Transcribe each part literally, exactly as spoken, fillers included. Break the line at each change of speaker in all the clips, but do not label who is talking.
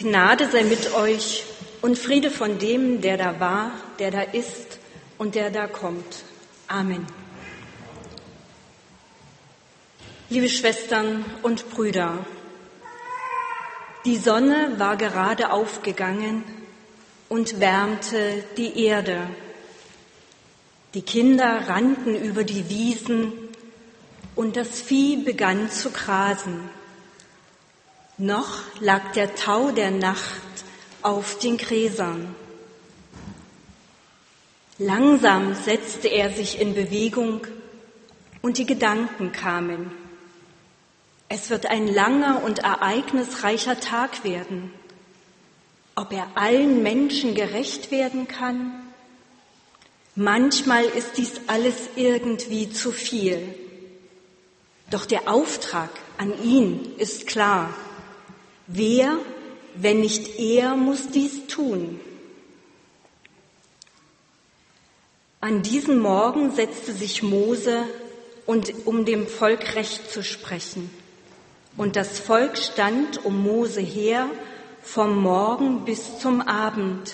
Gnade sei mit euch und Friede von dem, der da war, der da ist und der da kommt. Amen. Liebe Schwestern und Brüder, die Sonne war gerade aufgegangen und wärmte die Erde. Die Kinder rannten über die Wiesen und das Vieh begann zu grasen. Noch lag der Tau der Nacht auf den Gräsern. Langsam setzte er sich in Bewegung und die Gedanken kamen. Es wird ein langer und ereignisreicher Tag werden. Ob er allen Menschen gerecht werden kann? Manchmal ist dies alles irgendwie zu viel. Doch der Auftrag an ihn ist klar. Wer, wenn nicht er, muss dies tun? An diesem Morgen setzte sich Mose, und, um dem Volk Recht zu sprechen. Und das Volk stand um Mose her, vom Morgen bis zum Abend.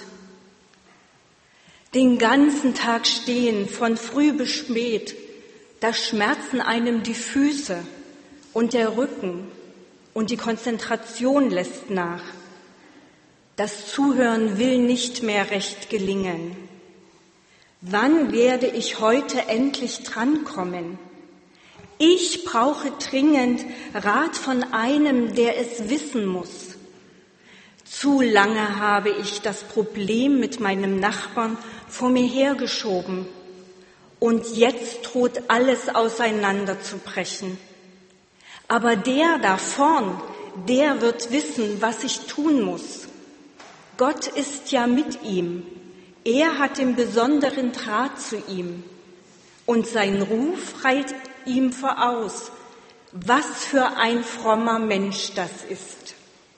Den ganzen Tag stehen, von früh bis spät, da schmerzen einem die Füße und der Rücken. Und die Konzentration lässt nach. Das Zuhören will nicht mehr recht gelingen. Wann werde ich heute endlich drankommen? Ich brauche dringend Rat von einem, der es wissen muss. Zu lange habe ich das Problem mit meinem Nachbarn vor mir hergeschoben. Und jetzt droht alles auseinanderzubrechen. Aber der da vorn, der wird wissen, was ich tun muss. Gott ist ja mit ihm. Er hat den besonderen Draht zu ihm. Und sein Ruf reicht ihm voraus. Was für ein frommer Mensch das ist.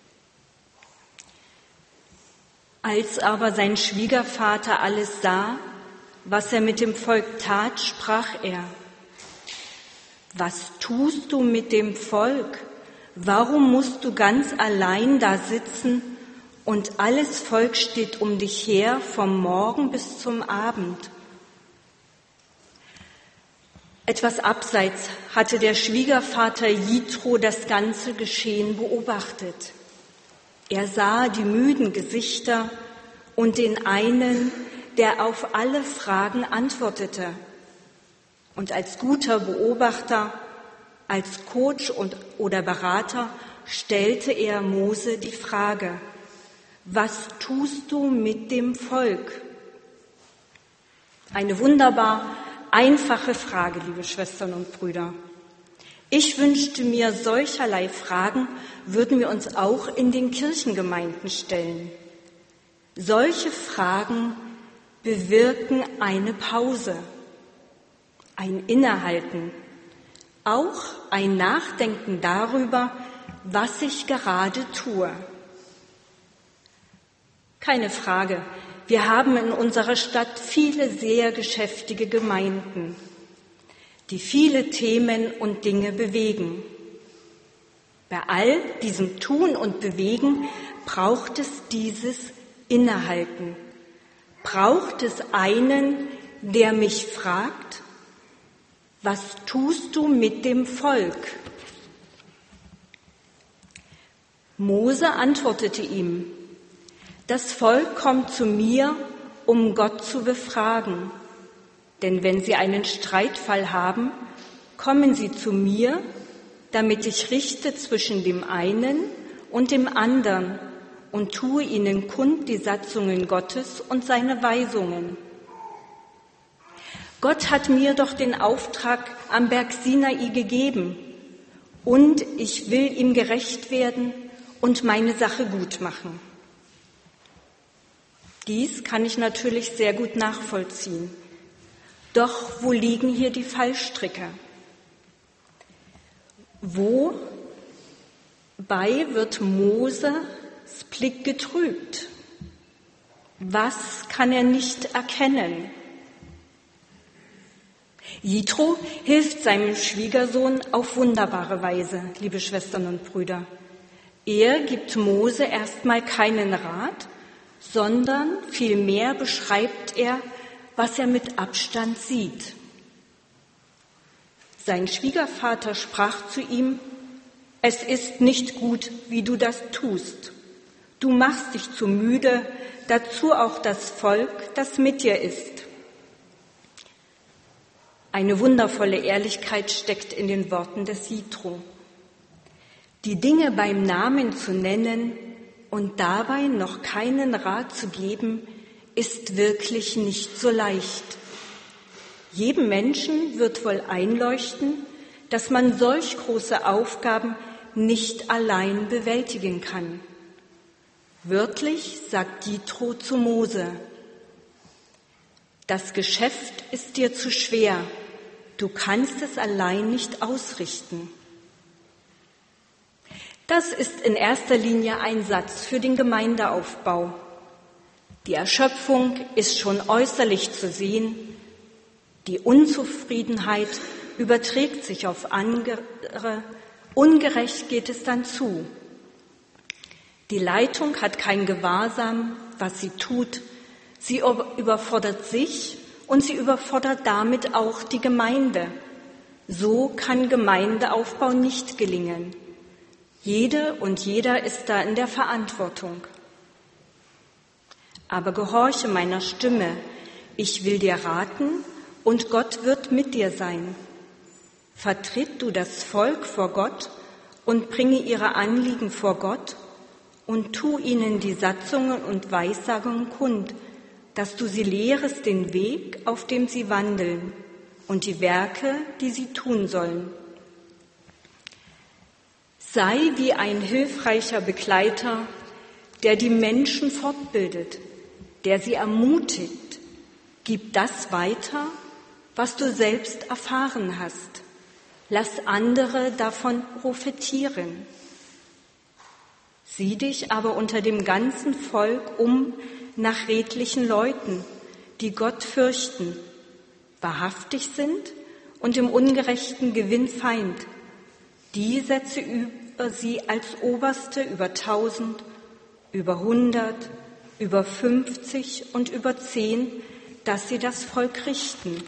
Als aber sein Schwiegervater alles sah, was er mit dem Volk tat, sprach er: Was tust du mit dem Volk? Warum musst du ganz allein da sitzen und alles Volk steht um dich her vom Morgen bis zum Abend? Etwas abseits hatte der Schwiegervater Jitro das ganze Geschehen beobachtet. Er sah die müden Gesichter und den einen, der auf alle Fragen antwortete. Und als guter Beobachter, als Coach und, oder Berater stellte er Mose die Frage: Was tust du mit dem Volk? Eine wunderbar einfache Frage, liebe Schwestern und Brüder. Ich wünschte mir, solcherlei Fragen würden wir uns auch in den Kirchengemeinden stellen. Solche Fragen bewirken eine Pause. Ein Innehalten, auch ein Nachdenken darüber, was ich gerade tue. Keine Frage, wir haben in unserer Stadt viele sehr geschäftige Gemeinden, die viele Themen und Dinge bewegen. Bei all diesem Tun und Bewegen braucht es dieses Innehalten, braucht es einen, der mich fragt: Was tust du mit dem Volk? Mose antwortete ihm: Das Volk kommt zu mir, um Gott zu befragen. Denn wenn sie einen Streitfall haben, kommen sie zu mir, damit ich richte zwischen dem einen und dem anderen und tue ihnen kund die Satzungen Gottes und seine Weisungen. Gott hat mir doch den Auftrag am Berg Sinai gegeben und ich will ihm gerecht werden und meine Sache gut machen. Dies kann ich natürlich sehr gut nachvollziehen. Doch wo liegen hier die Fallstricke? Wobei wird Moses Blick getrübt? Was kann er nicht erkennen? Jitro hilft seinem Schwiegersohn auf wunderbare Weise, liebe Schwestern und Brüder. Er gibt Mose erstmal keinen Rat, sondern vielmehr beschreibt er, was er mit Abstand sieht. Sein Schwiegervater sprach zu ihm: Es ist nicht gut, wie du das tust. Du machst dich zu müde, dazu auch das Volk, das mit dir ist. Eine wundervolle Ehrlichkeit steckt in den Worten des Jitro. Die Dinge beim Namen zu nennen und dabei noch keinen Rat zu geben, ist wirklich nicht so leicht. Jedem Menschen wird wohl einleuchten, dass man solch große Aufgaben nicht allein bewältigen kann. Wörtlich sagt Jitro zu Mose: Das Geschäft ist dir zu schwer, du kannst es allein nicht ausrichten. Das ist in erster Linie ein Satz für den Gemeindeaufbau. Die Erschöpfung ist schon äußerlich zu sehen. Die Unzufriedenheit überträgt sich auf andere. Ungerecht geht es dann zu. Die Leitung hat kein Gewahrsam, was sie tut. Sie überfordert sich und sie überfordert damit auch die Gemeinde. So kann Gemeindeaufbau nicht gelingen. Jede und jeder ist da in der Verantwortung. Aber gehorche meiner Stimme, ich will dir raten und Gott wird mit dir sein. Vertritt du das Volk vor Gott und bringe ihre Anliegen vor Gott und tu ihnen die Satzungen und Weissagungen kund, dass du sie lehrest den Weg, auf dem sie wandeln und die Werke, die sie tun sollen. Sei wie ein hilfreicher Begleiter, der die Menschen fortbildet, der sie ermutigt. Gib das weiter, was du selbst erfahren hast. Lass andere davon profitieren. Sieh dich aber unter dem ganzen Volk um nach redlichen Leuten, die Gott fürchten, wahrhaftig sind und im ungerechten Gewinn Feind. Die setze über sie als Oberste über tausend, über hundert, über fünfzig und über zehn, dass sie das Volk richten.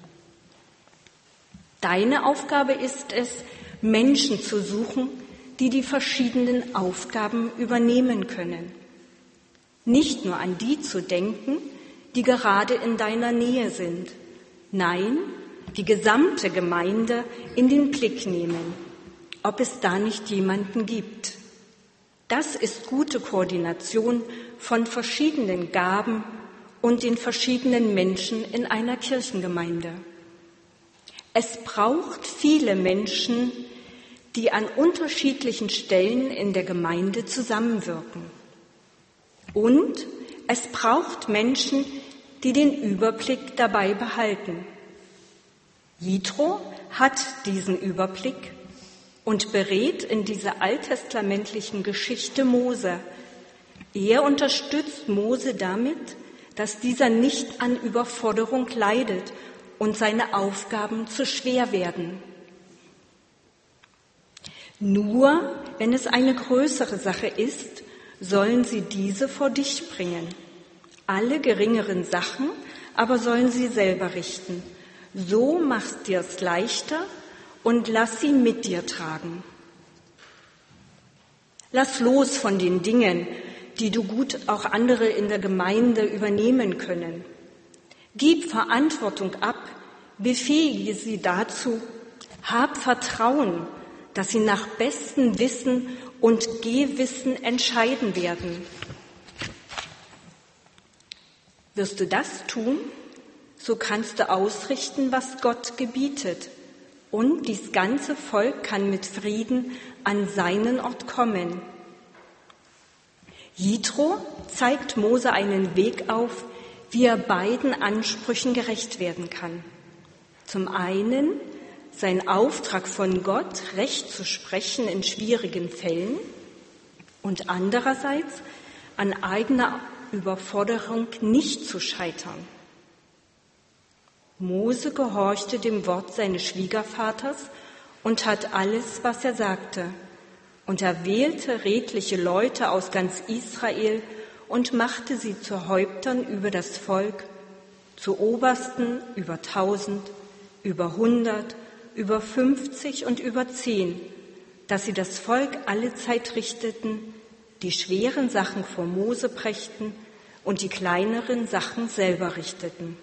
Deine Aufgabe ist es, Menschen zu suchen, die die verschiedenen Aufgaben übernehmen können. Nicht nur an die zu denken, die gerade in deiner Nähe sind. Nein, die gesamte Gemeinde in den Blick nehmen, ob es da nicht jemanden gibt. Das ist gute Koordination von verschiedenen Gaben und den verschiedenen Menschen in einer Kirchengemeinde. Es braucht viele Menschen, die an unterschiedlichen Stellen in der Gemeinde zusammenwirken. Und es braucht Menschen, die den Überblick dabei behalten. Jitro hat diesen Überblick und berät in dieser alttestamentlichen Geschichte Mose. Er unterstützt Mose damit, dass dieser nicht an Überforderung leidet und seine Aufgaben zu schwer werden. Nur wenn es eine größere Sache ist, sollen sie diese vor dich bringen. Alle geringeren Sachen aber sollen sie selber richten. So machst dir es leichter und lass sie mit dir tragen. Lass los von den Dingen, die du gut auch andere in der Gemeinde übernehmen können. Gib Verantwortung ab, befähige sie dazu, hab Vertrauen, dass sie nach bestem Wissen und Gewissen entscheiden werden. Wirst du das tun, so kannst du ausrichten, was Gott gebietet, und dies ganze Volk kann mit Frieden an seinen Ort kommen. Jitro zeigt Mose einen Weg auf, wie er beiden Ansprüchen gerecht werden kann. Zum einen sein Auftrag von Gott, Recht zu sprechen in schwierigen Fällen, und andererseits an eigener Überforderung nicht zu scheitern. Mose gehorchte dem Wort seines Schwiegervaters und tat alles, was er sagte. und er wählte redliche Leute aus ganz Israel und machte sie zu Häuptern über das Volk, zu Obersten über tausend, über hundert, über fünfzig und über zehn, dass sie das Volk allezeit richteten, die schweren Sachen vor Mose brächten und die kleineren Sachen selber richteten.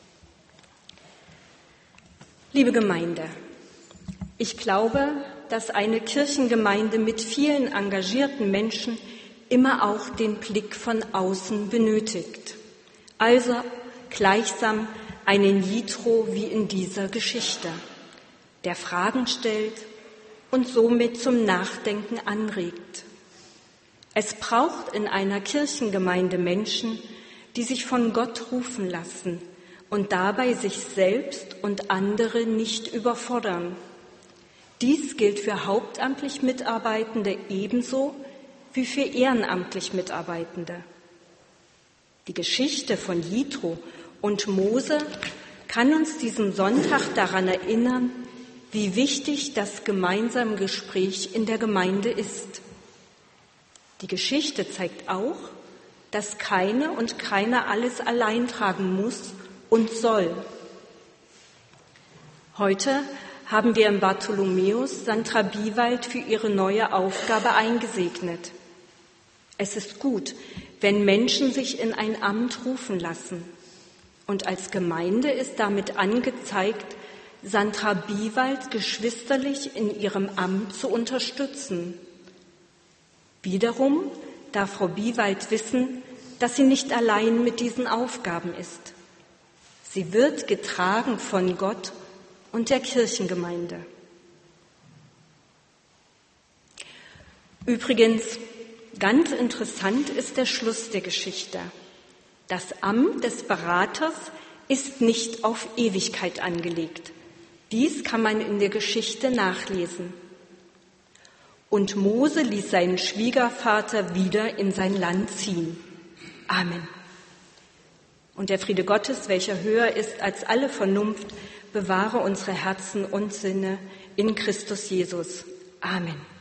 Liebe Gemeinde, ich glaube, dass eine Kirchengemeinde mit vielen engagierten Menschen immer auch den Blick von außen benötigt. Also gleichsam einen Jitro wie in dieser Geschichte, der Fragen stellt und somit zum Nachdenken anregt. Es braucht in einer Kirchengemeinde Menschen, die sich von Gott rufen lassen und dabei sich selbst und andere nicht überfordern. Dies gilt für hauptamtlich Mitarbeitende ebenso wie für ehrenamtlich Mitarbeitende. Die Geschichte von Jitro und Mose kann uns diesen Sonntag daran erinnern, wie wichtig das gemeinsame Gespräch in der Gemeinde ist. Die Geschichte zeigt auch, dass keine und keiner alles allein tragen muss und soll. Heute haben wir im Bartholomäus Sandra Biewald für ihre neue Aufgabe eingesegnet. Es ist gut, wenn Menschen sich in ein Amt rufen lassen. Und als Gemeinde ist damit angezeigt, Sandra Biewald geschwisterlich in ihrem Amt zu unterstützen. Wiederum darf Frau Biewald wissen, dass sie nicht allein mit diesen Aufgaben ist. Sie wird getragen von Gott und der Kirchengemeinde. Übrigens, ganz interessant ist der Schluss der Geschichte. Das Amt des Beraters ist nicht auf Ewigkeit angelegt. Dies kann man in der Geschichte nachlesen. Und Mose ließ seinen Schwiegervater wieder in sein Land ziehen. Amen. Und der Friede Gottes, welcher höher ist als alle Vernunft, bewahre unsere Herzen und Sinne in Christus Jesus. Amen.